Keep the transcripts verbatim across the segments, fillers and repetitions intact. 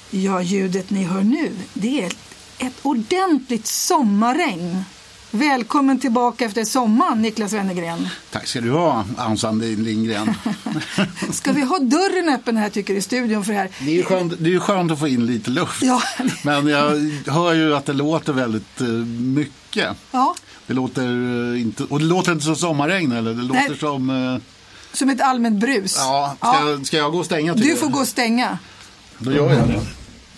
Ja, ljudet ni hör nu, det är ett ordentligt sommarregn. Välkommen tillbaka efter sommaren, Niklas Wennergren. Tack ska du ha, Ansan Lindgren. Ska vi ha dörren öppen här, tycker du, i studion för det här? Det är ju skönt, det är ju skönt att få in lite luft. Ja. Men jag hör ju att det låter väldigt uh, mycket. Ja. Det låter uh, inte, och det låter inte som sommarregn, eller? Det låter Nej. som... Uh, som ett allmänt brus. Ja, ska, ja. Jag, ska jag gå och stänga? Du får gå och stänga. Då gör jag det.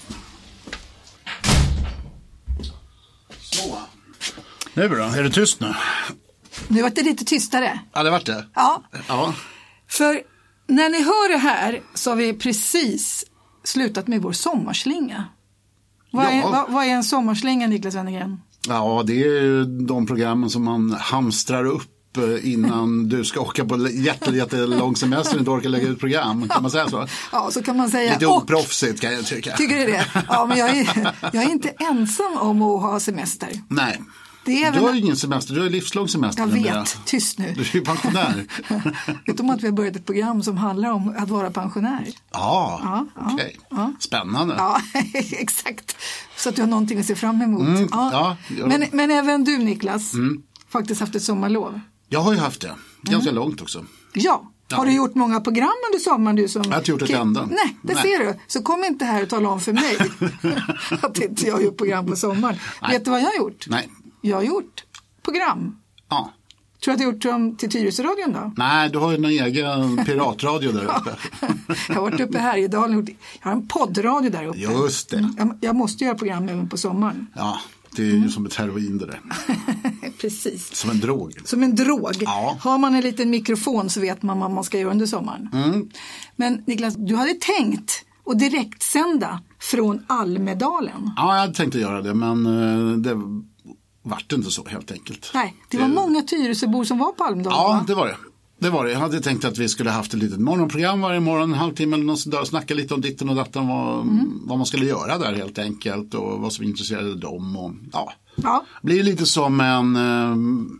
Så. Nu då, är det tyst nu? Nu var det lite tystare. Ja, det var det. Ja. Ja. För när ni hör det här så har vi precis slutat med vår sommarslinga. Vad, ja. är, vad, vad är en sommarslinga, Niklas Wennergren? Ja, det är de programmen som man hamstrar upp innan du ska åka på jätte, jättelång semester och inte orkar lägga ut program. Kan man säga så? Ja, så kan man säga. Lite oproffsigt, kan jag tycka. Tycker du det? Ja, men jag är, jag är inte ensam om att ha semester. Nej. Det är du har väl... ju ingen semester, du har ju livslång semester. Jag vet, tyst nu. Du är ju pensionär. Vet du om att vi har börjat ett program som handlar om att vara pensionär? Ja, ja okej. Okay. Ja. Spännande. Ja, exakt. Så att du har någonting att se fram emot. Mm, ja. Ja, jag... men, men även du, Niklas, mm. faktiskt haft ett sommarlov. Jag har ju haft det. Ganska mm. långt också. Ja. Ja. Har du gjort många program under sommaren? Du som... Jag har inte gjort ett enda. Nej, det Nej. ser du. Så kom inte här och tala om för mig att inte jag har gjort program på sommaren. Nej. Vet du vad jag har gjort? Nej. Jag har gjort program. Ja. Tror du att du har gjort dem till Tyresöradion då? Nej, du har ju en egen piratradio där uppe. Jag har varit uppe här i Dalen. Jag har en poddradio där uppe. Just det. Jag, jag måste göra program även på sommaren. Ja, det är ju mm. som ett heroin det där. Precis. Som en drog. Som en drog. Ja. Har man en liten mikrofon så vet man vad man ska göra under sommaren. Mm. Men Niklas, du hade tänkt att direkt sända från Almedalen. Ja, jag hade tänkt att göra det, men det vart inte så helt enkelt. Nej, det var det... många Tyresöbor som var på Almedalen. Ja, va? det var det. Det var det. Jag hade tänkt att vi skulle haft ett litet morgonprogram varje morgon, en halvtimme eller något sådär, och snacka lite om ditten och datten, vad, mm. vad man skulle göra där helt enkelt och vad som intresserade dem. Och, ja. Ja. Det blir lite som en, eh,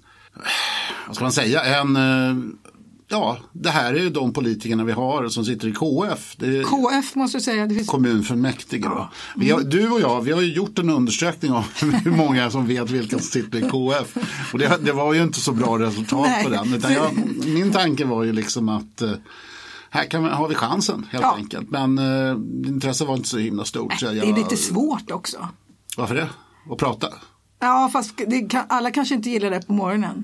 vad ska man säga, en, eh, ja, det här är ju de politikerna vi har som sitter i K F. Det är K F måste jag säga. Det finns... Kommunfullmäktige. Ja. Mm. Vi har, du och jag, vi har ju gjort en undersökning av hur många som vet vilka som sitter i K F. Och det, det var ju inte så bra resultat Nej. på den. Utan jag, min tanke var ju liksom att eh, här kan vi, har vi chansen helt ja. enkelt. Men eh, intresset var inte så himla stort. Nej, så jag, det är lite svårt också. Varför det? Att prata? Ja, fast det kan, alla kanske inte gillar det på morgonen.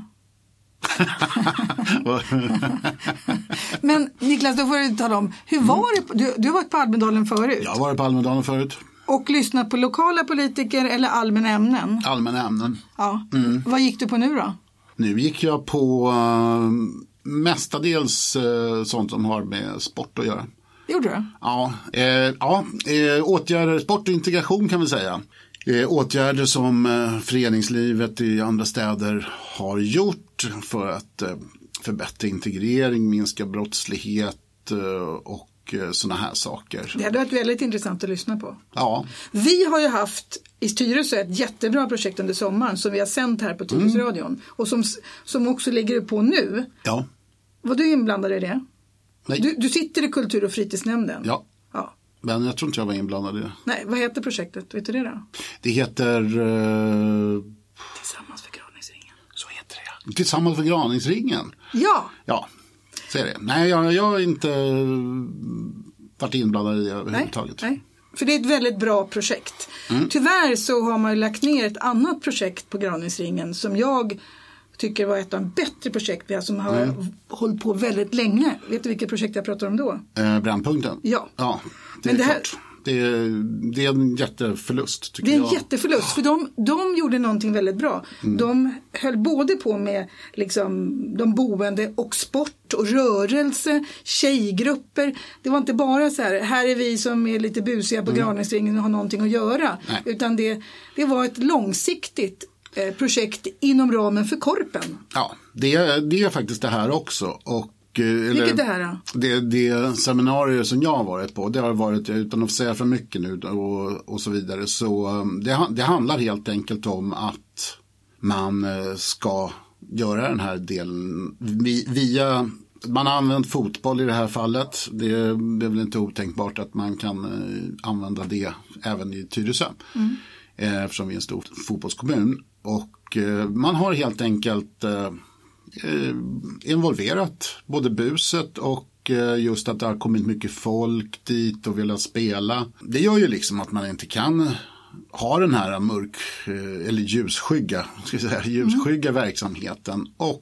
Men Niklas, då får du tala om, hur var det, du, du har varit på Almedalen förut? Jag har varit på Almedalen förut. Och lyssnat på lokala politiker eller allmänna ämnen? Allmänna ämnen. Ja. Mm. Vad gick du på nu då? Nu gick jag på uh, mestadels uh, sånt som har med sport att göra. Gjorde du? Ja, eh, ja eh, åtgärder, sport och integration kan vi säga. Eh, åtgärder som eh, föreningslivet i andra städer har gjort för att eh, förbättra integrering, minska brottslighet eh, och eh, sådana här saker. Det hade varit väldigt intressant att lyssna på. Ja. Vi har ju haft i Tyresö ett jättebra projekt under sommaren som vi har sänt här på Tyresöradion mm. och som, som också ligger på nu. Ja. Var du inblandad i det? Nej. Du, du sitter i kultur- och fritidsnämnden? Ja. Ja. Men jag tror inte jag var inblandad i det. Nej, vad heter projektet? Vet du det då? Det heter... Uh... Tillsammans för Graningsringen. Så heter det. Tillsammans för Graningsringen? Ja. Ja, så är det. Nej, jag, jag har inte varit inblandad i det överhuvudtaget. Nej, nej. För det är ett väldigt bra projekt. Mm. Tyvärr så har man lagt ner ett annat projekt på Graningsringen som jag tycker var ett av de bättre projekt vi har, som har mm. hållit på väldigt länge. Vet du vilket projekt jag pratar om då? Eh, Brännpunkten? Ja. Ja, det Men är det här... klart. Det är, det är en jätteförlust tycker jag. Det är en jag. jätteförlust för de, de gjorde någonting väldigt bra. Mm. De höll både på med liksom, de boende och sport och rörelse, tjejgrupper. Det var inte bara så här, här är vi som är lite busiga på mm. Graningsringen och har någonting att göra. Nej. Utan det, det var ett långsiktigt eh, projekt inom ramen för Korpen. Ja, det är, det är faktiskt det här också. Och Eller, Vilket det här då? Det, det seminarier som jag har varit på, det har varit, utan att säga för mycket nu och, och så vidare, så det, det handlar helt enkelt om att man ska göra den här delen via Man har använt fotboll i det här fallet. Det är, det är väl inte otänkbart att man kan eh, använda det även i Tyresö. Mm. Eh, eftersom vi är en stor fotbollskommun. Och eh, man har helt enkelt eh, involverat både buset och eh, just att det har kommit mycket folk dit och velat spela. Det gör ju liksom att man inte kan ha den här mörk eh, eller ljusskygga, ska jag säga, ljusskygga mm. verksamheten. Och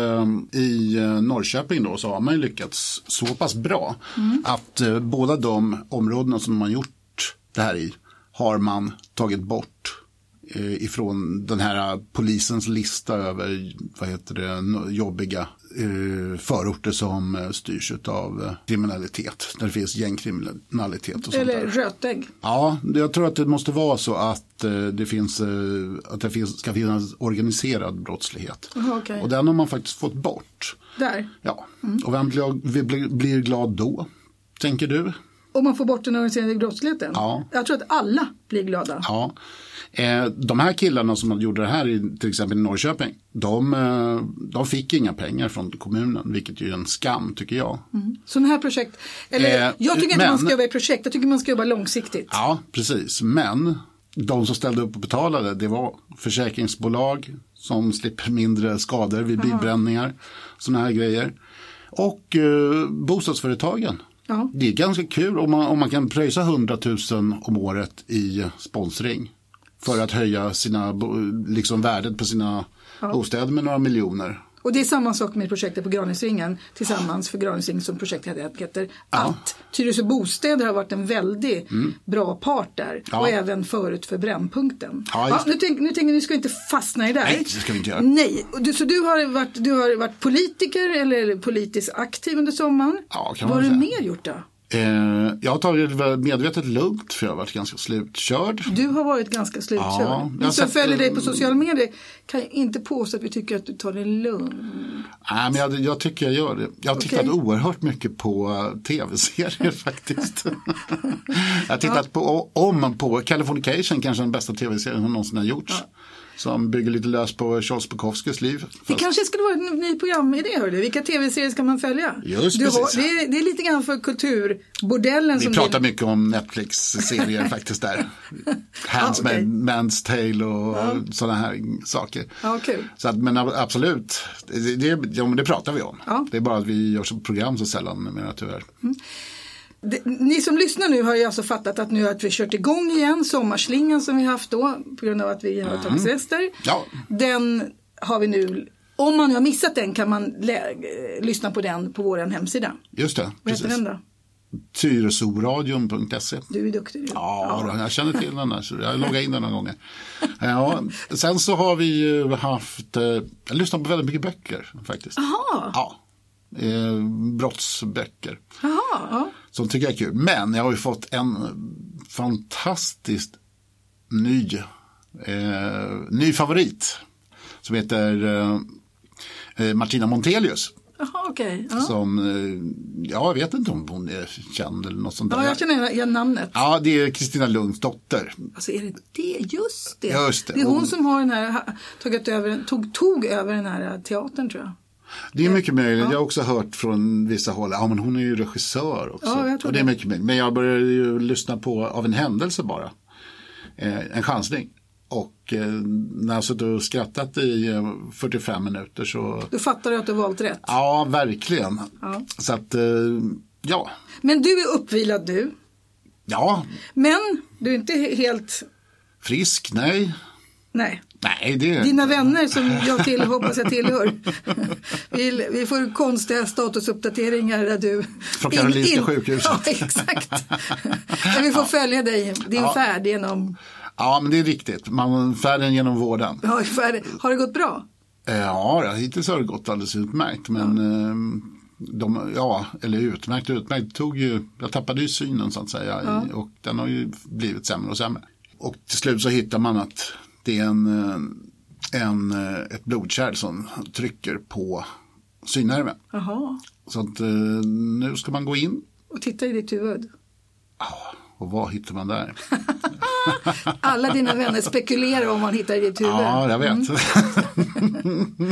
i Norrköping då så har man ju lyckats så pass bra mm. att eh, båda de områdena som man gjort det här i har man tagit bort eh, ifrån den här polisens lista över vad heter det, jobbiga eh, förorter som eh, styrs av eh, kriminalitet. Där det finns gängkriminalitet och sånt. Eller där. rötägg. Ja, jag tror att det måste vara så att eh, det finns eh, att det finns, ska finnas organiserad brottslighet. Aha, okay. Och den har man faktiskt fått bort. Där? Ja, mm. och vem blir, blir, blir glad då, tänker du? Om man får bort den organiserade brottsligheten? Ja. Jag tror att alla blir glada. Ja. Eh, de här killarna som gjorde det här i till exempel i Norrköping, de, eh, de fick inga pengar från kommunen, vilket ju är en skam tycker jag. Mm. Sådana här projekt, eller eh, jag tycker inte men, man ska jobba i projekt, jag tycker man ska jobba långsiktigt. Ja, precis. Men de som ställde upp och betalade, det var försäkringsbolag som slipper mindre skador vid bilbränningar, sådana här grejer. Och eh, bostadsföretagen. Ja. Det är ganska kul om man, om man kan pröjsa hundratusen om året i sponsring för att höja sina, liksom värdet på sina ja. bostäder med några miljoner. Och det är samma sak med projektet på Graningsringen tillsammans för Graningsringen som projektet heter. Ja. Att Tyresö Bostäder har varit en väldigt mm. bra part där. Ja. Och även förut för Brännpunkten. Ja, ja, nu tänker nu tänk, ni ska inte fastna i det där. Nej, det ska vi inte göra. Nej, du, så du har, varit, du har varit politiker eller politiskt aktiv under sommaren. Ja, kan man Vad har du mer gjort då? Eh, jag har tagit det medvetet lugnt för jag har varit ganska slutkörd. Du har varit ganska slutkörd. Ja, vi som sett, följer dig på sociala medier kan inte påstå att vi tycker att du tar det lugnt. Nej, men jag, jag tycker jag gör det. Jag har okay. tittat oerhört mycket på tv-serier faktiskt. Jag har tittat ja. på, om på Californication, kanske den bästa tv-serien som någonsin har gjorts. Ja. Som bygger lite lös på Charles Bukowskis liv. Fast... Det kanske skulle vara en ny programidé, hörde du. Vilka tv-serier ska man följa? Just du precis. Har, det, är, det är lite grann för kulturbordellen. Vi som pratar det... mycket om Netflix-serier faktiskt där. Hands ah, okay. Man's Tale och ja. sådana här saker. Ja, kul. Så att, men absolut, det, det, ja, det pratar vi om. Ja. Det är bara att vi gör så program så sällan med tyvärr. Mm. Det, ni som lyssnar nu har ju alltså fattat att nu har vi kört igång igen sommarslingan som vi haft då på grund av att vi har tagit semester. Ja. Den har vi nu, om man nu har missat den kan man lä- lyssna på den på vår hemsida. Just det. Vad heter den då? Tyresoradion punkt se. Du är duktig. Du. Ja, ja. Jag känner till den där, så jag loggar in den några gånger. Ja, sen så har vi ju haft, jag lyssnar på väldigt mycket böcker faktiskt. Aha. Ja. Eh, brottsböcker. Aha, ja. Som tycker jag är kul. Men jag har ju fått en fantastiskt ny eh, ny favorit som heter eh, Martina Montelius. Jaha, okej. Okay. Ja. Som, eh, jag vet inte om hon är känd eller något sånt där. Ja, jag känner igen namnet. Ja, det är Kristina Lunds dotter. Alltså är det det? Just det. Just det. Det är hon och, som har den här, tagit över, tog, tog över den här teatern tror jag. Det är mycket möjligt. Ja. Jag har också hört från vissa håll. Ja, men hon är ju regissör också. Ja, jag tror och det är det. mycket möjligt. Men jag började ju lyssna på av en händelse bara. Eh, en chansning. Och eh, när jag suttit och skrattat i eh, fyrtiofem minuter så... Du fattar att du har valt rätt. Ja, verkligen. Ja. Så att, eh, ja. Men du är uppvilad du. Ja. Men du är inte helt... Frisk, nej. Nej. Nej, det... Dina vänner som jag till, hoppas jag tillhör. Vi, vi får konstiga statusuppdateringar där du... Från Karolinska in, in... sjukhuset. Ja, exakt. Men vi får följa dig, din ja. färd genom... Ja, men det är riktigt. Man, färden genom vården. Ja, färd... Har det gått bra? Ja, hittills har det gått alldeles utmärkt. Men ja, de, ja eller utmärkt utmärkt. Tog ju, jag tappade ju synen så att säga. Ja. I, och den har ju blivit sämre och sämre. Och till slut så hittar man att det är en, en, ett blodkärl som trycker på synnerven. Aha. Så att nu ska man gå in. Och titta i ditt huvud. Ja, Och vad hittar man där? Alla dina vänner spekulerar om man hittar i ditt huvud. Ja, jag vet. Mm.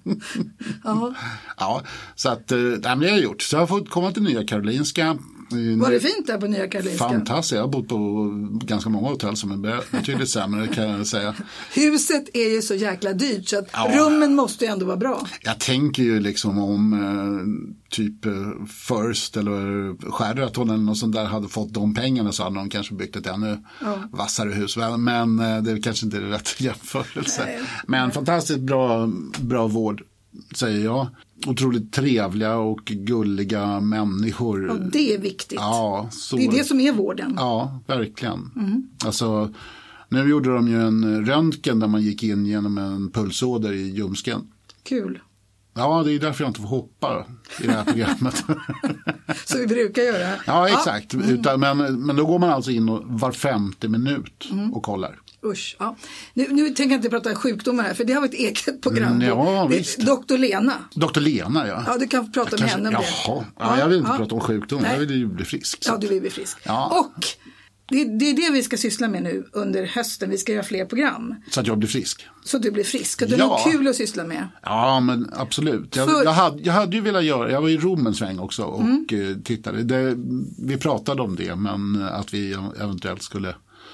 ja. ja, så att, nej, men det har jag gjort. Så jag har fått komma till Nya Karolinska. Var det fint där på Nya Karolinska? Fantastiskt, jag har bott på ganska många hotell som är betydligt sämre, kan jag säga. Huset är ju så jäkla dyrt så att ja. rummen måste ju ändå vara bra. Jag tänker ju liksom om eh, typ eh, First eller Sheraton eller något sånt där hade fått de pengarna så hade de kanske byggt ett ännu ja. vassare hus. Men eh, det kanske inte är rätt jämförelse. Nej. Men Nej. fantastiskt bra, bra vård, säger jag. Otroligt trevliga och gulliga människor. Ja, det är viktigt. Ja, så... Det är det som är vården. Ja, verkligen. Mm. Alltså, nu gjorde de ju en röntgen där man gick in genom en pulsåder i ljumsken. Kul. Ja, det är därför jag inte får hoppa i det här programmet. Så vi brukar göra. Ja, exakt. Mm. Utan, men, men då går man alltså in och var femte minut mm. och kollar. Usch, ja. Nu, nu tänker jag inte prata sjukdomar här, för det har varit ett eget program. Mm, ja, visst. doktor Lena. doktor Lena, ja. Ja, du kan prata jag med kanske, henne om jaha, det. Ja, ja, jag vill inte ja. prata om sjukdom, Nej. jag vill ju bli frisk. Så. Ja, du vill bli frisk. Ja. Och det, det är det vi ska syssla med nu under hösten. Vi ska göra fler program. Så att jag blir frisk. Så att du blir frisk. Och det är ja. något kul att syssla med. Ja, men absolut. Jag, För... jag, hade, jag hade ju velat göra, jag var i Rom en sväng också och mm. tittade. Det, vi pratade om det, men att vi eventuellt skulle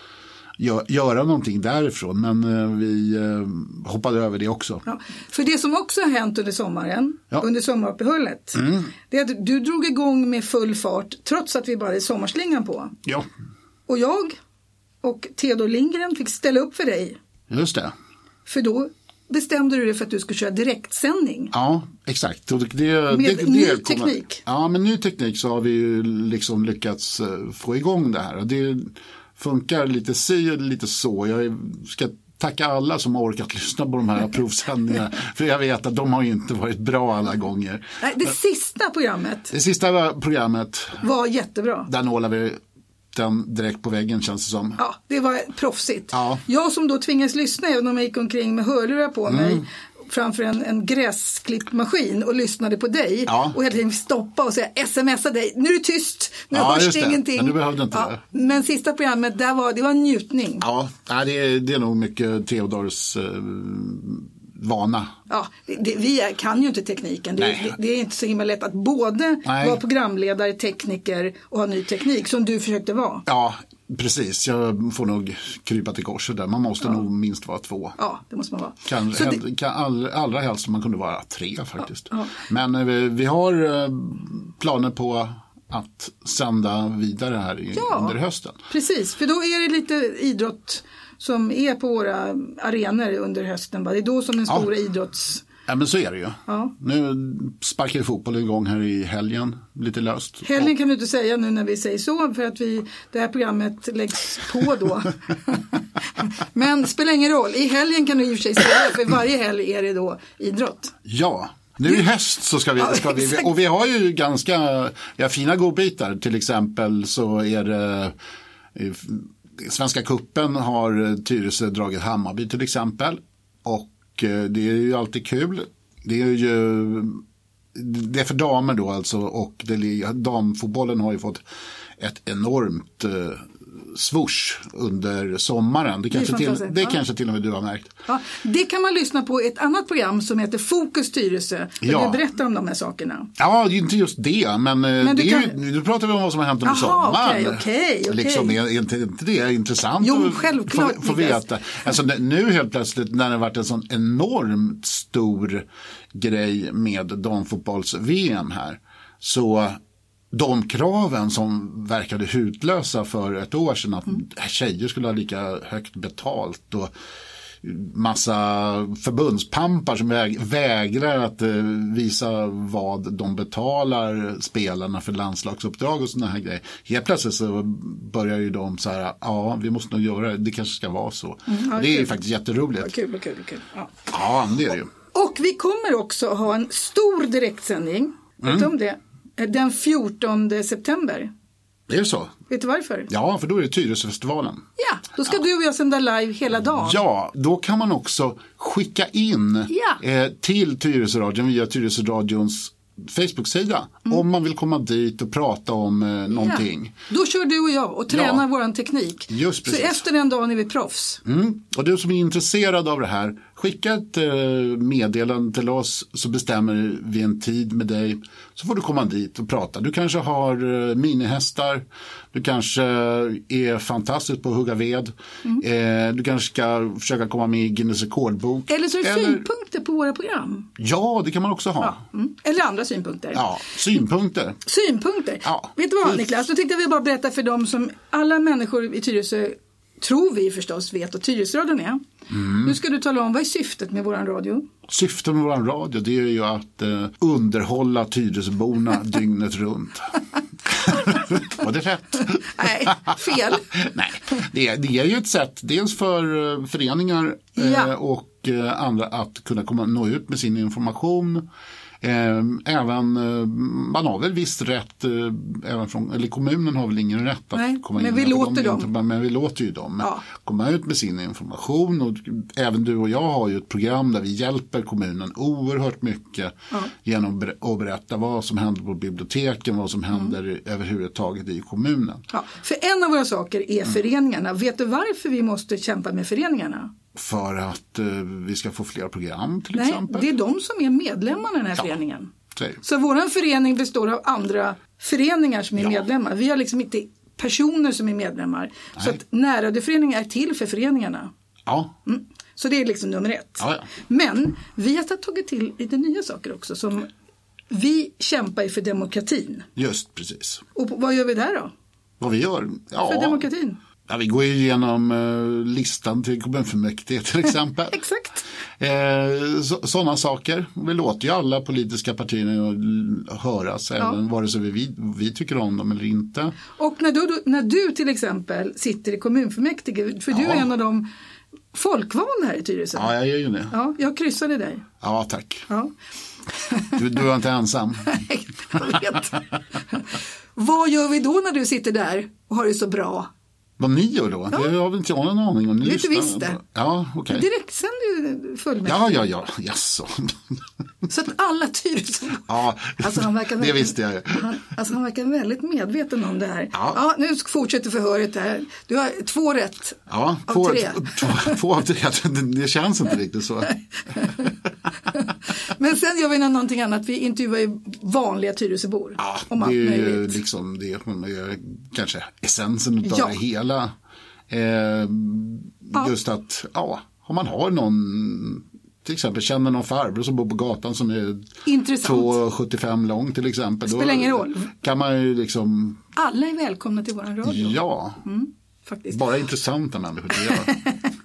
gör, göra någonting därifrån. Men vi eh, hoppade över det också. Ja. För det som också har hänt under sommaren, ja. under sommaruppehållet, mm. det är att du drog igång med full fart trots att vi bara är sommarslingan på. Ja. Och jag och Theodor Lindgren fick ställa upp för dig. Just det. För då bestämde du dig för att du skulle köra direktsändning. Ja, exakt. Och det, Med det, det, ny det teknik. Kommer, ja, med ny teknik så har vi ju liksom lyckats få igång det här. Och det funkar lite si och lite så. Jag ska tacka alla som har orkat lyssna på de här provsändningarna. För jag vet att de har ju inte varit bra alla gånger. Nej, det sista programmet. Det sista programmet. Var jättebra. Där nålade vi den direkt på väggen, känns det som. Ja, det var proffsigt. Ja. Jag som då tvingades lyssna, även om jag gick omkring med hörlurar på mig mm. framför en, en gräsklippmaskin och lyssnade på dig ja. och hela tiden stoppa och säga smsa dig, nu är det tyst, nu ja, hörs det ingenting. Men du behövde inte ja. det. Men sista programmet, där var, det var en njutning. Ja, det är, det är nog mycket Theodors eh, vana. Ja, det, det, vi är, kan ju inte tekniken. Det, det, det är inte så himla lätt att både Nej. vara programledare, tekniker och ha ny teknik som du försökte vara. Ja, precis. Jag får nog krypa till korset där. Man måste ja. nog minst vara två. Ja, det måste man vara. Kan, så hel, det... kan all, allra helst man kunde vara tre faktiskt. Ja, ja. Men vi, vi har eh, planer på att sända vidare här i, ja, under hösten. Precis, för då är det lite idrott som är på våra arenor under hösten. Det är då som den stora ja. idrotts... Ja, men så är det ju. Ja. Nu sparkar fotboll igång här i helgen, lite löst. Helgen kan du inte säga nu när vi säger så, för att vi, det här programmet läggs på då. Men det spelar ingen roll. I helgen kan du i och för sig säga, för varje helg är det då idrott. Ja. Nu i höst så ska vi, ska vi, och vi har ju ganska ja, fina godbitar. Till exempel så är det Svenska kuppen har Tyresö dragit Hammarby till exempel. Och det är ju alltid kul. Det är ju det är för damer då alltså, och det, damfotbollen har ju fått ett enormt eh, swoosh under sommaren. Det, kanske, det, till, det ja. kanske till och med du har märkt. Ja, det kan man lyssna på i ett annat program som heter Fokus Tyresö. Ja. Du berättar om de här sakerna. Ja, inte just det, men, men det kan... är ju, nu pratar vi om vad som har hänt under sommaren. Okej, okej, okej. Liksom, är inte, inte det är intressant jo, att självklart, få, få veta. Alltså, nu helt plötsligt när det har varit en sån enormt stor grej med damfotbolls-V M här, så de kraven som verkade hutlösa för ett år sedan, att mm. tjejer skulle ha lika högt betalt och massa förbundspampar som väg, vägrar att eh, visa vad de betalar spelarna för landslagsuppdrag och såna här grejer. Helt plötsligt så börjar ju de så här, ja, vi måste nog göra det, det kanske ska vara så. Mm, ja, det är kul. Ju faktiskt jätteroligt. Ja, kul, kul, kul. Ja. Ja, det är det ju. Och vi kommer också ha en stor direktsändning, vet du mm. om det? Den fjortonde september. Det är så. Vet du varför? Ja, för då är det Tyresöfestivalen. Ja, då ska ja. du och jag sända live hela dagen. Ja, då kan man också skicka in ja. eh, till Tyresöradion via Tyresöradions Facebook-sida mm. om man vill komma dit och prata om eh, någonting. Ja. Då kör du och jag och tränar ja. våran teknik. Just precis. Så efter den dagen är vi proffs. Mm. Och du som är intresserad av det här, skicka ett eh, meddelande till oss så bestämmer vi en tid med dig. Så får du komma dit och prata. Du kanske har eh, minihästar. Du kanske är fantastisk på att hugga ved. Mm. Eh, du kanske ska försöka komma med i Guinness rekordbok. Eller så är det Eller... synpunkter på våra program. Ja, det kan man också ha. Ja. Mm. Eller andra synpunkter. Ja, synpunkter. Synpunkter. Ja. Vet du vad, Niklas? Då tänkte jag vi bara berätta för dem som alla människor i Tyresö tror vi förstås vet att Tyresöradion är. Mm. Nu ska du tala om vad är syftet med våran radio? Syftet med våran radio, det är ju att eh, underhålla Tyresöborna dygnet runt. Var det rätt? Nej, fel. Nej, det är, det är ju ett sätt dels för eh, föreningar eh, ja. och eh, andra att kunna komma, nå ut med sin information. Eh, även, eh, man har väl visst rätt, eh, även från, eller kommunen har väl ingen rätt att Nej, komma men in. Vi låter dem. Inte, men vi låter ju dem ja. komma ut med sin information. Och även du och jag har ju ett program där vi hjälper kommunen oerhört mycket ja. genom att berätta vad som händer på biblioteken, vad som händer mm. överhuvudtaget i kommunen. Ja. För en av våra saker är mm. föreningarna. Vet du varför vi måste kämpa med föreningarna? För att eh, vi ska få fler program till Nej, exempel. Det är de som är medlemmar i den här ja, föreningen. Säg. Så vår förening består av andra föreningar som är ja. medlemmar. Vi har liksom inte personer som är medlemmar. Nej. Så att närradioföreningen är till för föreningarna. Ja. Mm. Så det är liksom nummer ett. Ja, ja. Men vi har tagit till lite nya saker också. Som vi kämpar för demokratin. Just precis. Och vad gör vi där då? Vad vi gör? Ja. För demokratin. Ja, vi går ju igenom eh, listan till kommunfullmäktige till exempel. Exakt. Eh, så, sådana saker. Vi låter ju alla politiska partierna höras, ja. även vare sig vi, vi tycker om dem eller inte. Och när du, när du till exempel sitter i kommunfullmäktige, för ja. du är en av de folkvalda här i Tyresö. Ja, jag är ju det. Ja, jag kryssade dig. Ja, tack. Ja. Du, du är inte ensam. Nej, jag vet. Vad gör vi då när du sitter där och har det så bra? Vad ni gör då? Ja. Det har väl inte jag någon aning om. Ni Vet du visst det? Ja, okej. Okay. Direkt sänder du fullmäktige. Ja, ja, ja. Jaså. Så att alla Tyresö. Ja, alltså, han verkar det visste jag ju. Han, alltså han verkar väldigt medveten om det här. Ja. Ja, nu fortsätter förhöret här. Du har två rätt ja, av två, tre. Två, två av tre. Det, det känns inte riktigt så. Men sen gör vi någonting annat. Vi intervjuar ju vanliga Tyresöbor. Ja, om det är ju liksom det är kanske essensen av ja. det hela. Eh, ja. Just att, ja, om man har någon, till exempel känner någon farbror som bor på gatan som är två komma sjuttiofem lång till exempel. Spelar ingen roll. Kan man ju liksom... Alla är välkomna till våran radio. Ja, mm, faktiskt. Bara intressanta människor det gör.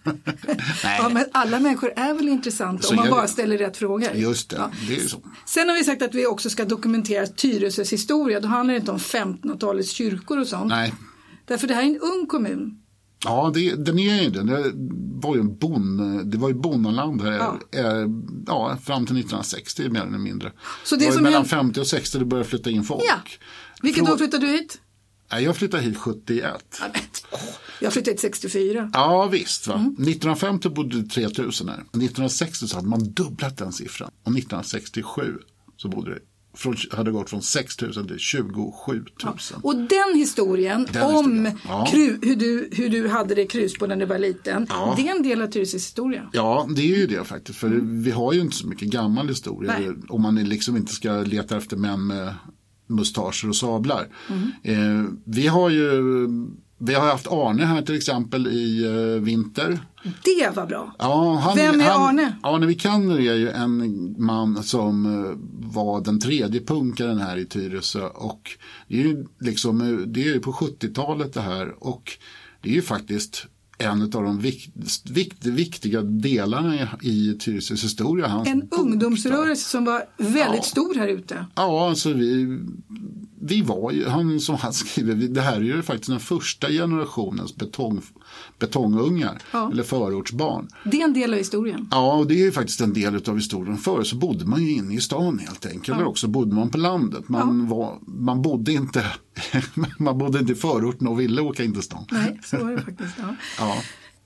Nej. Ja, men alla människor är väl intressanta så om man jag... bara ställer rätt frågor. Just det, ja. det är så. Sen har vi sagt att vi också ska dokumentera Tyresös historia. Då handlar det inte om femtonhundratalets kyrkor och sånt. Nej. Därför det här är en ung kommun. Ja, det, den är ju det. Det var ju en bon, det var ju bondeland här ja. Eh, ja, fram till nittonhundrasextio mer eller mindre. Så det, det var som mellan en... femtio och sextio det började flytta in folk. Ja. Vilket Frå... år flyttade du hit? Nej, jag flyttade hit sjuttioett. Jag flyttade hit sextiofyra. Ja, visst. Va? Mm. nittonhundrafemtio bodde det tre tusen här. nittonhundrasextio så hade man dubblat den siffran. Och nittonhundrasextiosju så bodde det Från, hade gått från sex tusen till tjugosju tusen. Ja. Och den historien den om historien. Ja. Kru, hur, du, hur du hade det krus på när du var liten, ja. det är en del av Tyresös historia. Ja, det är ju det faktiskt. För mm. vi har ju inte så mycket gammal historia. Nej. Om man liksom inte ska leta efter män med mustascher och sablar. Mm. Eh, vi har ju... Vi har haft Arne här till exempel i uh, vinter. Det var bra. Ja, han, Vem är han, Arne? Arne Vikander är ju en man som uh, var den tredje punkaren här i Tyresö. Och det är ju liksom, det är ju på sjuttiotalet det här. Och det är ju faktiskt en av de vikt, vikt, viktiga delarna i Tyresös historia. Hans en ungdomsrörelse som var väldigt ja. stor här ute. Ja, alltså vi... Vi var ju, han som han skriver, det här är ju faktiskt den första generationens betong, betongungar, ja. eller förortsbarn. Det är en del av historien. Ja, och det är ju faktiskt en del av historien. Förr så bodde man ju inne i stan helt enkelt, ja. eller också bodde man på landet. Man, ja. var, man, bodde, inte, man bodde inte i förorten och ville åka in till stan. Nej, så var det faktiskt. Ja. ja.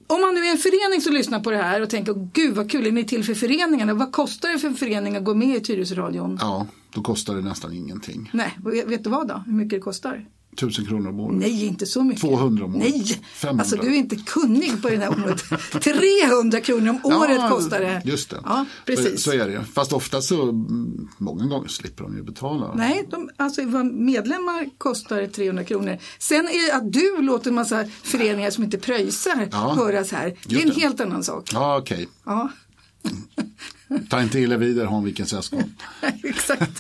Om man nu är en förening som lyssnar på det här och tänker, gud vad kul, är ni till för föreningarna? Vad kostar det för en förening att gå med i Tyresöradion? Ja, då kostar det nästan ingenting. Nej, vet du vad då? Hur mycket det kostar? Tusen kronor om året. Nej, inte så mycket. tvåhundra om året. Nej, femhundra. Alltså du är inte kunnig på det här området. trehundra kronor om året ja, kostar det. Just det. Ja, precis. Så, så är det. Fast ofta så, många gånger slipper de ju betala. Nej, de, alltså vad medlemmar kostar trehundra kronor. Sen är det att du låter en massa föreningar som inte pröjsar ja, höras här. Det är en det. helt annan sak. Ja, okej. Okay. Ja. Ta inte illa vidare, ha en vilken sällskap. Exakt.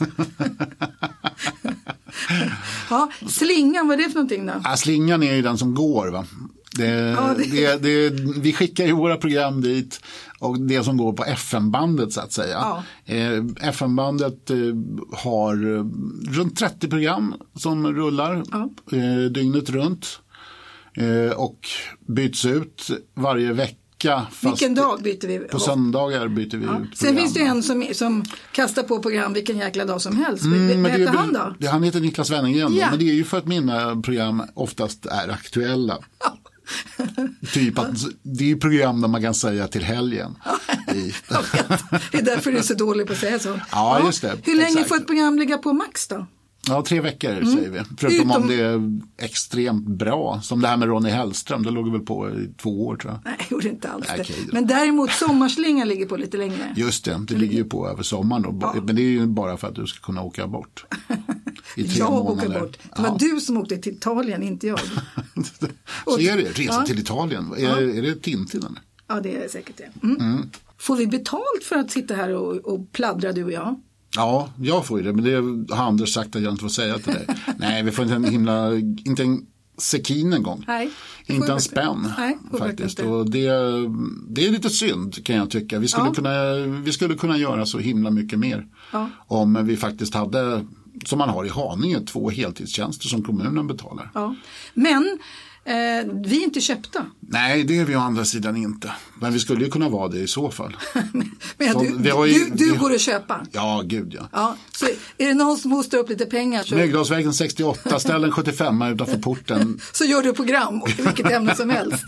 Ja, slingan, vad är det för någonting då? Ja, slingan är ju den som går, va? Det, ja, det... Det, det, vi skickar ju våra program dit och det som går på F M-bandet så att säga. Ja. Eh, F M-bandet eh, har eh, runt trettio program som rullar ja. eh, dygnet runt eh, och byts ut varje vecka. Vilken dag byter vi? På söndagar byter vi ja. ut. Sen finns det en som, som kastar på program vilken jäkla dag som helst. Mm, Vad heter han då? Det, han heter Niklas Wenningen. Ja. Men det är ju för att mina program oftast är aktuella. Ja. Typ att det är ju program där man kan säga till helgen. I. Det är därför du är så dålig på att säga så. Ja, just det. Hur länge Exakt. får ett program ligga på max då? Ja, tre veckor mm. säger vi. Förutom Utom... om det är extremt bra. Som det här med Ronny Hellström, det låg väl på i två år tror jag. Nej, det gjorde inte alls det. Okay, men däremot sommarslingan ligger på lite längre. Just det, det ligger ju på över sommaren då. Ja. Men det är ju bara för att du ska kunna åka bort. I tre jag månader. åker bort. Det var ja. du som åkte till Italien, inte jag. Så är det, resa ja. till Italien. Är, ja. är det Tintin eller? Ja, det är säkert det. Mm. Mm. Får vi betalt för att sitta här och, och pladdra du och jag? Ja, jag får ju det, men det har Anders sagt att jag inte får säga till dig. Nej, vi får inte en himla, inte en sekin en gång. Nej, inte en spänn Nej, faktiskt. Och det, det är lite synd kan jag tycka. Vi skulle, ja. kunna, vi skulle kunna göra så himla mycket mer. Ja. Om vi faktiskt hade, som man har i Haninge, två heltidstjänster som kommunen betalar. Ja. Men Eh, vi är inte köpta. Nej, det är vi å andra sidan inte. Men vi skulle ju kunna vara det i så fall. Men så, du, ju, du, du vi, går att köpa? Ja, gud ja. ja. Så är det någon som hostar upp lite pengar? Så... Nyglasvägen sextioåtta, ställ en sjuttiofem utanför porten. Så gör du program, vilket ämne som helst.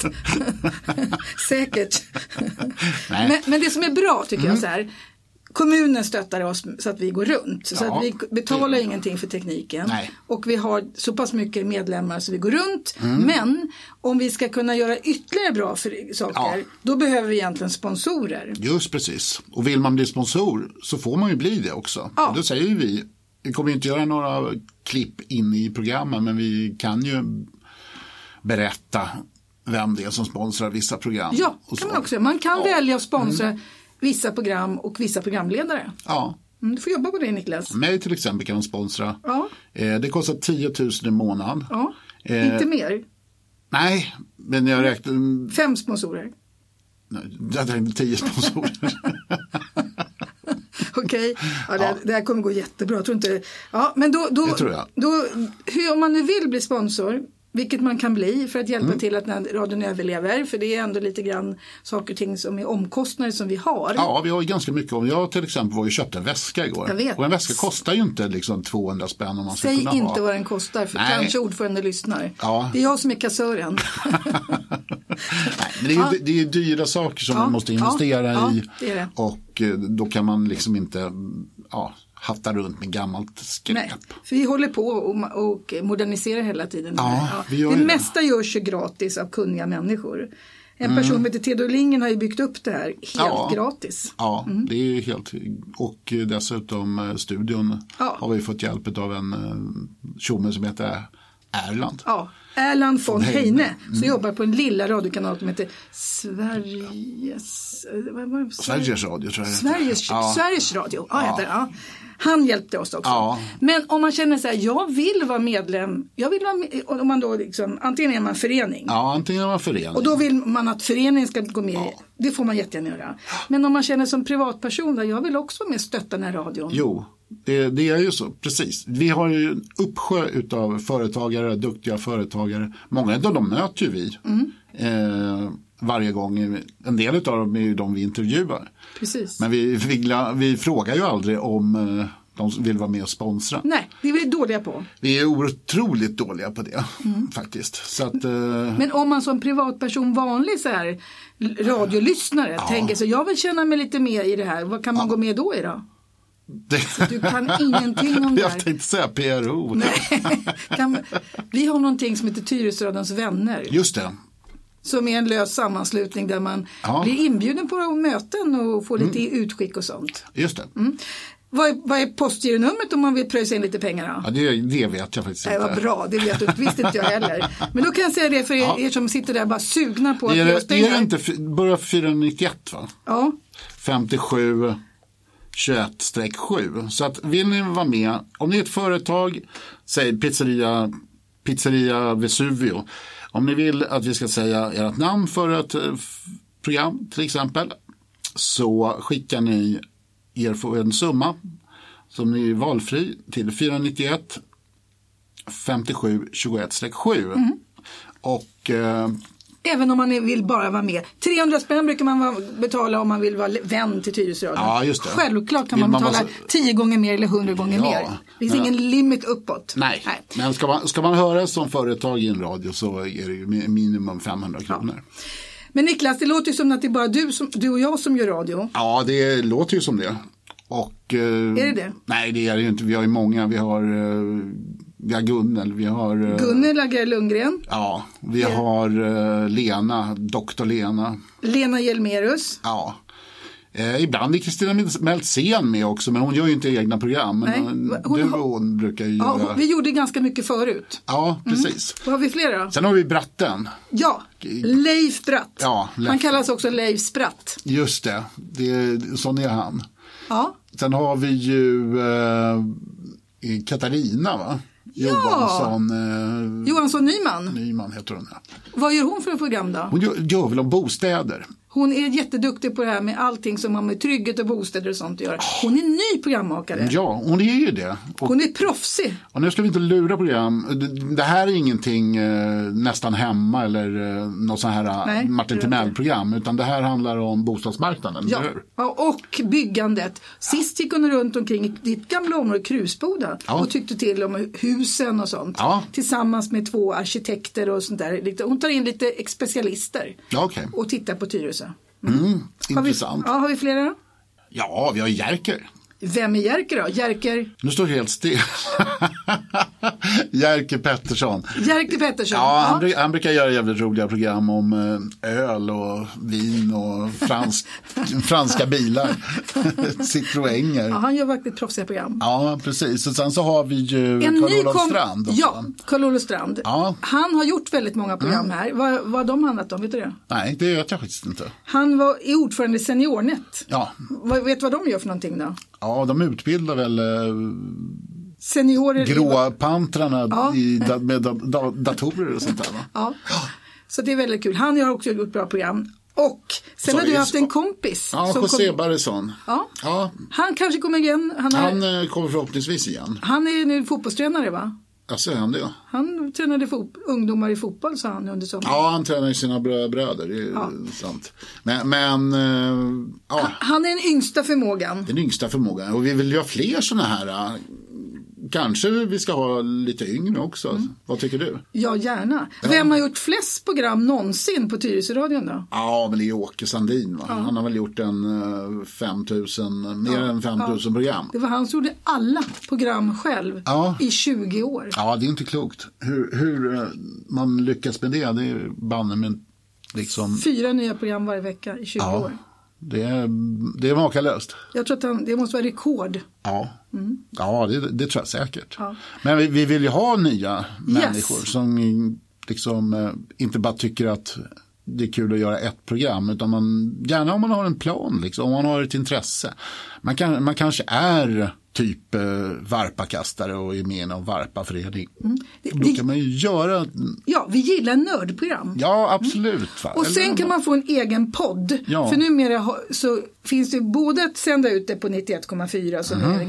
Säkert. Nej. Men, men det som är bra tycker mm. jag så här. Kommunen stöttar oss så att vi går runt. Så ja, att vi betalar ingenting för tekniken. Nej. Och vi har så pass mycket medlemmar så vi går runt. Mm. Men om vi ska kunna göra ytterligare bra för saker, ja. då behöver vi egentligen sponsorer. Just precis. Och vill man bli sponsor så får man ju bli det också. Ja. Och det säger vi. Vi kommer inte göra några klipp in i programmen, men vi kan ju berätta vem det är som sponsrar vissa program. Ja, det kan man också. Man kan ja. välja att sponsra mm. vissa program och vissa programledare. Ja. Mm, du får jobba på det, Niklas. Mig till exempel kan man sponsra. Ja. Eh, det kostar tio tusen i månaden. Ja. Eh, inte mer? Nej, men jag räknar... Fem sponsorer? Nej, jag tänkte tio sponsorer. Okej, okay. ja, det, ja. det här kommer gå jättebra. Jag tror inte... Ja, men då, då, det tror jag. Då, hur, om man nu vill bli sponsor... Vilket man kan bli för att hjälpa mm. till att när radion överlever. För det är ändå lite grann saker och ting som är omkostnader som vi har. Ja, vi har ju ganska mycket om. Jag till exempel var ju köpt en väska igår. Jag vet. Och en väska kostar ju inte liksom tvåhundra spänn om man ska Säg kunna inte ha. vad den kostar för Nej. kanske ordförande lyssnar. Ja. Det är jag som är kassören. Nej, men det är ju ja. det är dyra saker som ja. man måste investera ja. i. Ja, det är det. Och då kan man liksom inte... Ja, hattar runt med gammalt skräp. Nej, för vi håller på och, och moderniserar hela tiden. Ja, ja. Vi gör det, det det mesta görs ju gratis av kunniga människor. En person som mm. heter Theodor Lingen har ju byggt upp det här helt ja. gratis. Ja, mm. det är ju helt... Och dessutom studion ja. har vi fått hjälp av en tjomme som heter Erland. Ja, Erland von Heine. Mm. Som jobbar på en lilla radiokanal som heter Sveriges... Vad var det? Sveriges Radio tror jag. Sveriges, ja. Sveriges Radio, ja, ja. Heter det. Ja. Han hjälpte oss också. Ja. Men om man känner så här, jag vill vara medlem, jag vill vara med, om man då liksom, antingen är man förening. Ja, antingen är man förening. Och då vill man att föreningen ska gå med, ja. det får man jättegärna göra. Men om man känner som privatperson, där jag vill också vara med och stötta den här radion. Jo, det, det är ju så, precis. Vi har ju en uppsjö utav företagare, duktiga företagare. Många av dem möter ju vi. Mm. Eh, varje gång, en del av dem är ju de vi intervjuar. Precis. Men vi, vi, vi frågar ju aldrig om de vill vara med och sponsra. Nej, det är vi dåliga på. Vi är otroligt dåliga på det mm. faktiskt. Så att, eh... Men om man som privatperson, vanlig så här radiolyssnare, ja. tänker så jag vill känna mig lite mer i det här. Vad kan man ja. gå med då i då? Det... Du kan ingenting om det här. Jag tänkte säga P R O. Nej. Kan... Vi har någonting som heter Tyresöradions vänner. Just det. Som är en lös sammanslutning där man ja. blir inbjuden på möten och får lite mm. utskick och sånt. Just det. Mm. Vad är, vad är postgironumret om man vill pröjsa in lite pengar då? Ja, det, det vet jag faktiskt inte. Det var bra, det vet du, visste inte jag heller. Men då kan jag säga det för er, ja. er som sitter där bara sugna på att ge oss pengar. Det är inte, börjar fyrahundranittioett va? Ja. femtiosju tjugoett sju. Så att vill ni vara med, om ni är ett företag, säg pizzeria, pizzeria Vesuvio. Om ni vill att vi ska säga ert namn för ett program till exempel, så skickar ni er för en summa som ni är valfri till fyrahundranittioett femtiosju tjugoett sju. Mm. Och eh, även om man vill bara vara med. trehundra spänn brukar man betala om man vill vara vän till Tyresöradion. Ja, just det. Självklart kan man, man betala vara... tio gånger mer eller hundra gånger ja, mer. Det finns men... ingen limit uppåt. Nej, Nej. men ska man, ska man höra som företag i en radio så är det ju minimum femhundra kronor. Ja. Men Niklas, det låter ju som att det är bara du, som, du och jag som gör radio. Ja, det låter ju som det. Och, eh, är det det? Nej, det är det ju inte. Vi har ju många. Vi har... Eh, Vi har Gunnel, vi har... Uh, Gunnel Lager Lundgren. Ja, vi yeah. har uh, Lena, doktor Lena. Lena Hjelmerus. Ja. Eh, ibland är Kristina Meltzén med också, men hon gör ju inte egna program. Men Nej, hon, du och hon brukar ju ja, göra... Vi gjorde ganska mycket förut. Ja, precis. Mm. Vad har vi fler då? Sen har vi Bratten. Ja, Leif Bratt. Ja, Leif. Han kallas också Leif Spratt. Just det, det sån är han. Ja. Sen har vi ju eh, Katarina va? Ja. Johansson, eh, Johansson Nyman. Nyman heter hon. Ja. Vad gör hon för ett program då? Hon gör, gör väl om bostäder. Hon är jätteduktig på det här med allting som har med trygghet och bostäder och sånt att göra. Hon är ny programmakare. Ja, hon är ju det. Och, hon är proffsig. Och nu ska vi inte lura program. Det, det här är ingenting eh, nästan hemma eller eh, något sån här Nej, Martin Timell-program. Utan det här handlar om bostadsmarknaden. Ja, ja och byggandet. Sist gick hon runt omkring i ditt gamla område Krusboda. Ja. Och tyckte till om husen och sånt. Ja. Tillsammans med två arkitekter och sånt där. Hon tar in lite specialister. Ja, okay. Och tittar på Tyresö. Mm. Mm, har intressant. Vi, ja, har vi flera då? Ja, vi har Jerker. Vem är Jerker då? Jerker? Nu står det helt still. Jerker Pettersson. Jerker Pettersson. Ja, ja. Han, bruk, han brukar göra jävligt roliga program om öl och vin och fransk, franska bilar. Citroënger. Ja, han gör verkligen proffsiga program. Ja, precis. Och sen så har vi ju Carl-Olof kom... Strand. Också. Ja, Carl-Olof Strand. Ja. Han har gjort väldigt många program mm. här. Vad, vad har de handlat om? Vet du det? Nej, det vet jag faktiskt inte. Han var i ordförande i Seniornet. Ja. Vad, vet vad de gör för någonting då? Ja, de utbildar väl... Eh... Seniorer gråpantrarna ja. i, med da, datorer och sånt där va? Ja, så det är väldigt kul. Han har också gjort bra program. Och sen så har du haft en kompis. Ja, som José kom... Barrison. Ja. ja, han kanske kommer igen. Han, har... han kommer förhoppningsvis igen. Han är nu fotbollstränare va? Ja, så är han det. Han tränade fo- ungdomar i fotboll sa han under sommaren. Ja, han tränar ju sina brö- bröder, det är ja. sant. Men, men äh, ja. Han, han är den yngsta förmågan. Den yngsta förmågan. Och vi vill ju ha fler sådana här. Äh, kanske vi ska ha lite yngre också. Mm. Vad tycker du? Ja, gärna. Ja. Vem har gjort flest program någonsin på Tyresöradion då? Ja, men det är Åke Sandin va? Ja. Han har väl gjort en uh, fem tusen, mer ja. än fem tusen ja. program. Det var han som gjorde alla program själv ja. i tjugo år. Ja, det är inte klokt. Hur, hur uh, man lyckas med det, det är banne men liksom... Fyra nya program varje vecka i tjugo ja. år. Det är, det är makalöst. Jag tror att han, det måste vara rekord. Ja, mm. ja det, det tror jag säkert. Ja. Men vi, vi vill ju ha nya yes. människor som liksom inte bara tycker att det är kul att göra ett program. Utan man, gärna om man har en plan, liksom, om man har ett intresse. Man, kan, man kanske är typ eh, varpakastare och är med i någon varpaförening. Mm. Då kan man ju göra... Ja, vi gillar nördprogram. Ja, absolut. Mm. Och sen Eller... kan man få en egen podd. Ja. För numera så finns det både att sända ut det på nittioett komma fyra som mm. är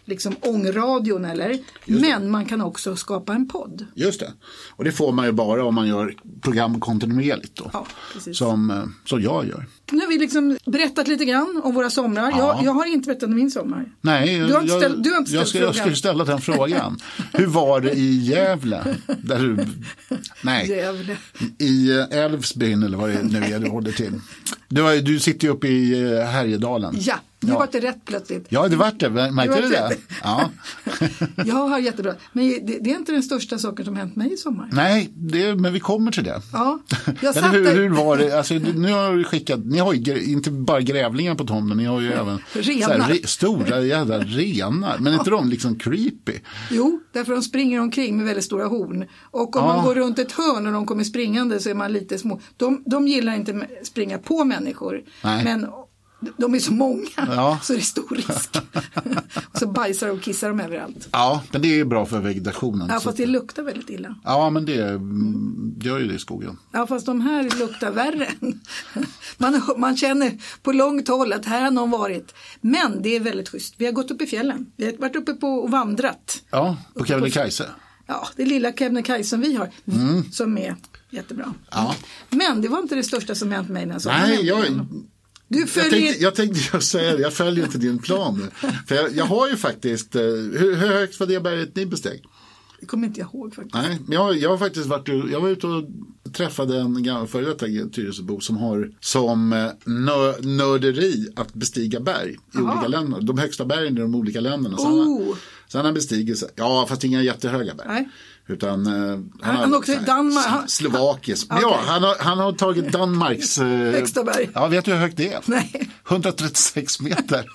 liksom ångradion eller. Men man kan också skapa en podd. Just det. Och det får man ju bara om man gör program kontinuerligt då. Ja, precis. Som, som jag gör. Nu har vi liksom berättat lite grann om våra somrar. Ja. Jag, jag har inte berättat om min sommar. Nej, du har inte jag, ställt, du har inte ställt jag, ska, frågan. jag skulle ställa den frågan. Hur var det i Gävle? Där du, nej, Gävle. I Älvsbyn eller vad det nu är du håller till. Du, har, du sitter ju uppe i Härjedalen. Ja, nu ja. var det rätt plötsligt. Ja, det vart det. Märkte du det? Ja. Jag har jättebra. Men det, det är inte den största saken som hänt mig i sommar. Nej, det, men vi kommer till det. Ja, jag men hur, där... hur var det? Alltså, nu har du skickat, ni har ju inte bara grävlingar på tomten, ni har ju även renar. Så här, re, stora jävla renar. Men är inte de liksom creepy? Jo, därför de springer omkring med väldigt stora horn. Och om ja. man går runt ett hörn och de kommer springande så är man lite små. De, de gillar inte springa på människor. Nej. Men de är så många ja. så det är stor risk. Och så bajsar och kissar de överallt. Ja, men det är bra för vegetationen. Ja, fast det luktar väldigt illa. Ja, men det mm. gör ju det i skogen. Ja, fast de här luktar värre. Man, man känner på långt håll att här har någon varit. Men det är väldigt schysst. Vi har gått upp i fjällen. Vi har varit uppe på och vandrat. Ja, på Kebnekaise. Ja, det lilla Kebnekaise som vi har. Mm. Som är jättebra. Ja. Men det var inte det största som hänt mig. När Nej, jag... Du följer... jag, tänkte, jag tänkte jag säga det, jag följer inte din plan nu. För jag, jag har ju faktiskt, hur, hur högt var det berget ni besteg? Det kommer inte jag ihåg faktiskt. Nej, men jag, jag har faktiskt varit, jag var ute och träffade en gammal före detta Tyresöbo som har som nö, nörderi att bestiga berg i Aha. olika länder. De högsta bergen i de olika länderna. Så oh. han, så han har bestigit, ja fast inga jättehöga berg. Nej. Utan eh, han, han har åkte till Danmark. Han... Slovakisk. Okay. Ja, han har, han har tagit Danmarks eh, högsta berg. Ja, vet du hur högt det är? Nej. hundratrettiosex meter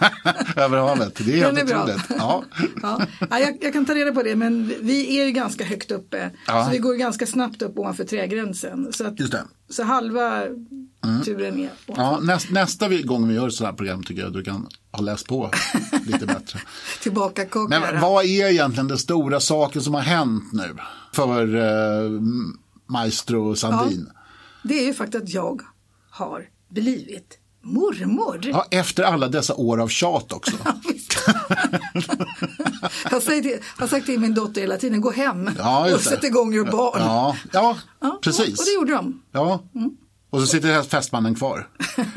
över havet. Det är helt otroligt. Ja. Ja. Ja, jag, jag kan ta reda på det, men vi är ju ganska högt uppe. Ja. Så vi går ganska snabbt upp ovanför trägränsen. Så, att, Just det. så halva mm. turen är ja, näst, nästa gång vi gör sådana här program tycker jag du kan ha läst på lite bättre. Tillbaka kokare. Men vad är egentligen den stora saken som har hänt nu för eh, Maestro Sandin? Ja, det är ju faktiskt att jag har blivit mormor. Ja, efter alla dessa år av tjat också. jag, säger till, jag har sagt till min dotter hela tiden, gå hem ja, och sätt igång ur barn. Ja, ja, ja precis. Och det gjorde de. Ja, mm. Och så sitter fästmannen kvar.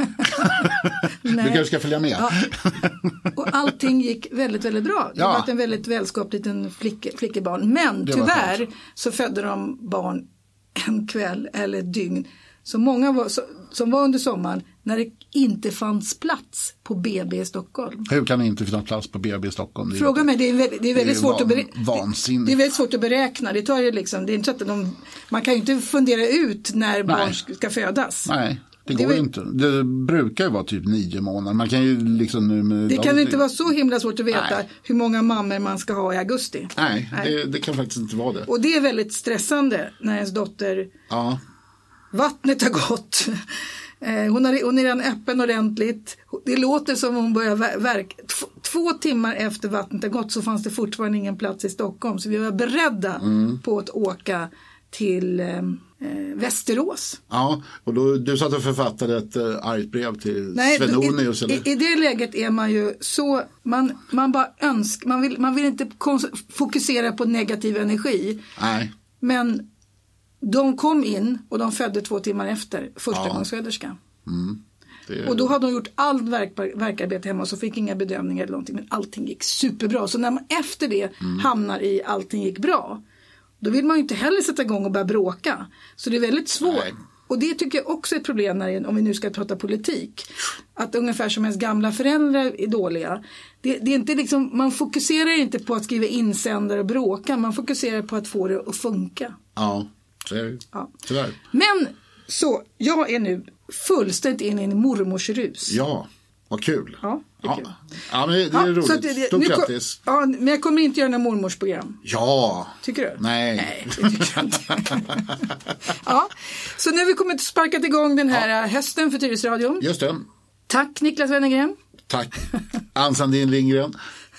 Du kanske ska följa med. Ja. Och allting gick väldigt, väldigt bra. Det ja. var en väldigt välskapt liten flick, flickebarn. Men tyvärr så födde de barn en kväll eller ett dygn. Så många var, så, som var under sommaren när det inte fanns plats på B B i Stockholm. Hur kan det inte finnas plats på B B i Stockholm? Fråga mig, det är väldigt, det är väldigt, det är svårt, van, att beräkna. Det är väldigt svårt att beräkna. Det tar ju liksom, det är inte så att de, man kan ju inte fundera ut när Nej. barn ska födas. Nej. Det, det går var, inte. Det brukar ju vara typ nio månader. Man kan ju liksom nu med det kan inte vara så himla svårt att veta Nej. hur många mammor man ska ha i augusti. Nej, Nej. Det, det kan faktiskt inte vara det. Och det är väldigt stressande när ens dotter... Ja. Vattnet har gått. Hon, har, hon är redan öppen ordentligt. Det låter som hon börjar verka. Två timmar efter vattnet har gått så fanns det fortfarande ingen plats i Stockholm. Så vi var beredda mm. på att åka till eh, Västerås. Ja, och då, du satt och författade ett äh, argt brev till Nej, Sven-Onius. I, i, I det läget är man ju så, man, man bara önskar, man vill, man vill inte kons- fokusera på negativ energi. Nej. Men de kom in och de födde två timmar efter första ja. gångsföderska. Mm. Det... Och då hade de gjort allt verk, verkarbete hemma och så fick inga bedömningar eller någonting. Men allting gick superbra. Så när man efter det mm. hamnar i allting gick bra. Då vill man ju inte heller sätta igång och börja bråka. Så det är väldigt svårt. Nej. Och det tycker jag också är ett problem när, om vi nu ska prata politik. Att ungefär som ens gamla föräldrar är dåliga. Det, det är inte liksom, man fokuserar inte på att skriva insändare och bråka. Man fokuserar på att få det att funka. Ja, så är det. Ja. Tyvärr. Men så, jag är nu fullständigt in i en mormorsrus. Ja, vad kul. Ja, det är kul. Ja, ja men det, det är ja, roligt. Det, Stort grattis. Ja, men jag kommer inte göra några mormorsprogram. Ja. Tycker du? Nej. Nej, det tycker jag inte. Ja, så nu har vi kommit sparkat igång den här ja. hösten för Tyresöradion. Just det. Tack Niklas Wennergren. Tack. Ann Sandin Lindgren.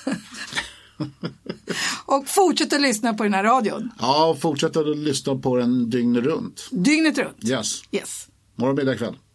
Och fortsätt att lyssna på den här radion. Ja, fortsätt att lyssna på den dygnet runt. Dygnet runt? Yes. Yes. Morgon, middag, kväll.